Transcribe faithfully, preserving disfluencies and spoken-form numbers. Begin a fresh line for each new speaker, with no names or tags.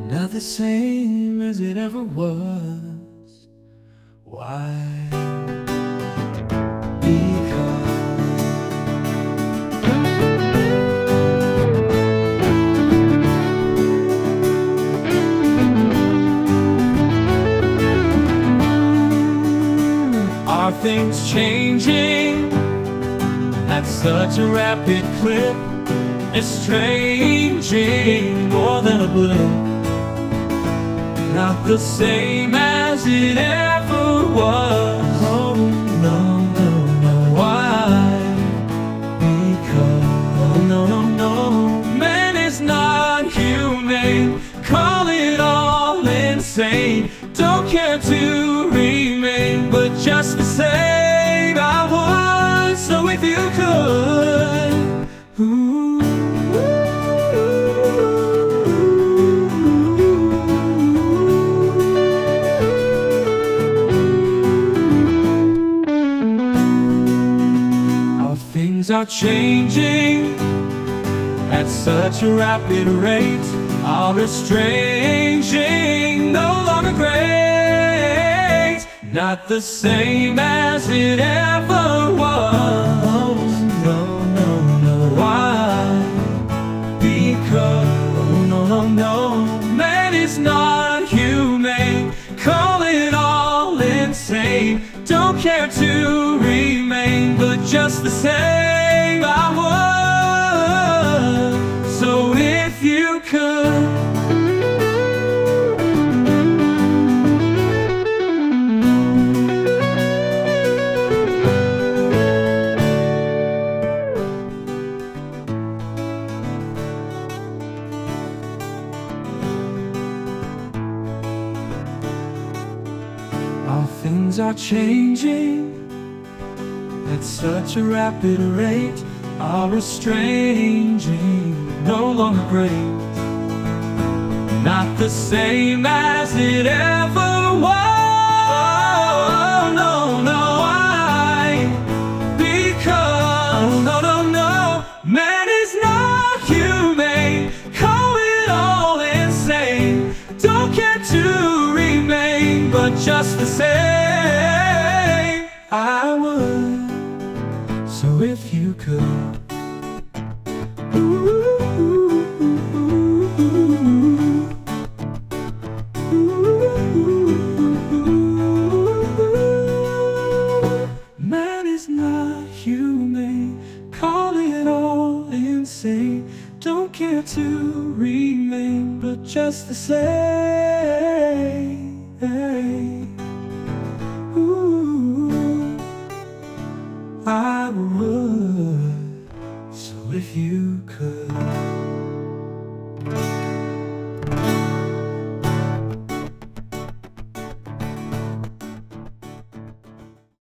not the same as it ever was. Why? Because are things changing at such a rapid clip? Estranging more than a blip, not the same as it ever was. Oh no, no, no. Why? Because no, no, no. Man is not humane. Call it all insane. Don't care to remain, but just the same I would. So if you could, ooh. Things are changing at such a rapid rate. Our estranging no longer great, not the same as it ever was. No, no, no. Why? Because no, no, no. Man is not humane. Call it all insane. Don't care to remain, but just the same I would. So if you could, our things are changing at such a rapid rate. Our estranging no longer great, not the same as it ever was. No, no, I because no, no, no. Man is not humane. Call it all insane. Don't care to remain, but just the same I would. So if you could, ooh, man is not humane. Call it all insane. Don't care to remain, but just the same. Ooh, I would. So if you could.